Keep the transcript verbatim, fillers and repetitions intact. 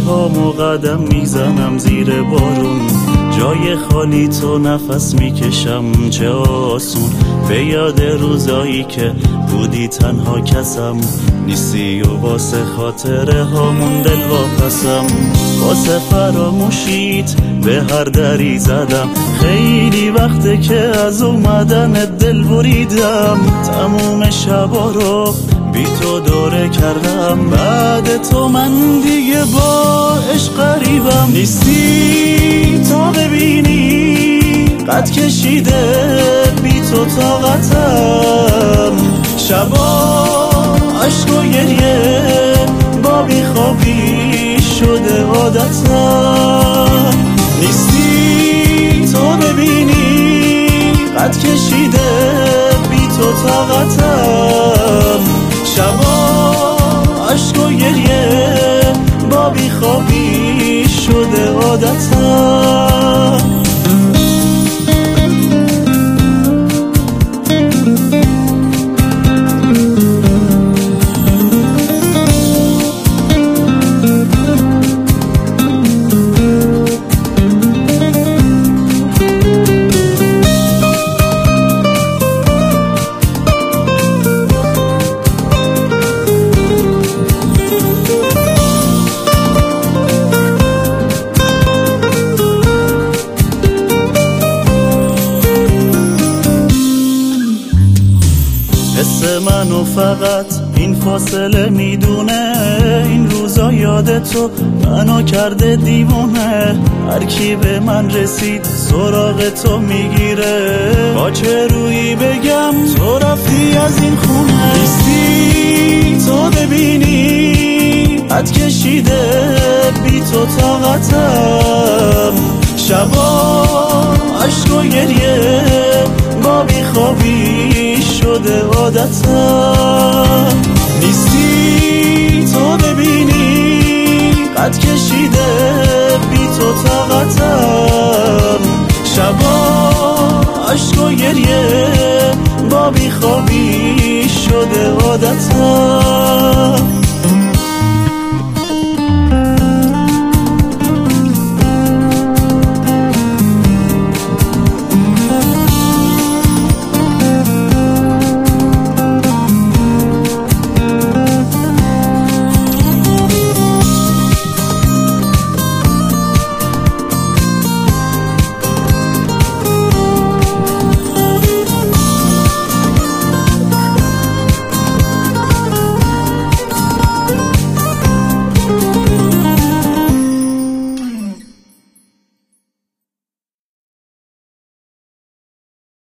پامو قدم میزنم زیر بارون، جای خالی تو نفس میکشم چه آسون. به یاد روزایی که بودی تنها کسم، نیستی و واسه خاطره هامون دل واپسم. واسه فراموشیت به هر دری زدم، خیلی وقته که از اومدن دل بریدم. تموم شبا رو بی تو دوره کردم، بعد تو من دیگه با عشق غریبم. نیستی تا ببینی قد کشیده بی تو طاقتم، شبا عشق و گریه با بی خوابی شده عادتم. نیستی تا ببینی قد کشیده بی تو طاقتم، شبا عشق و گریه با بی خوابی شده عادتم. حس منو فقط این فاصله میدونه، این روزا یاد تو منو کرده دیوونه. هر کی به من رسید سراغ تو میگیره، با چه رویی بگم تو رفتی از این خونه. نیستی تو ببینی قد کشیده بی تو طاقتم، شبا عشق و گریه با بی خوابی شده عادتم. نیستی تو ببینی قد کشیده بی تو طاقتم، شبا عشق و گریه با بی خوابی شده عادتم.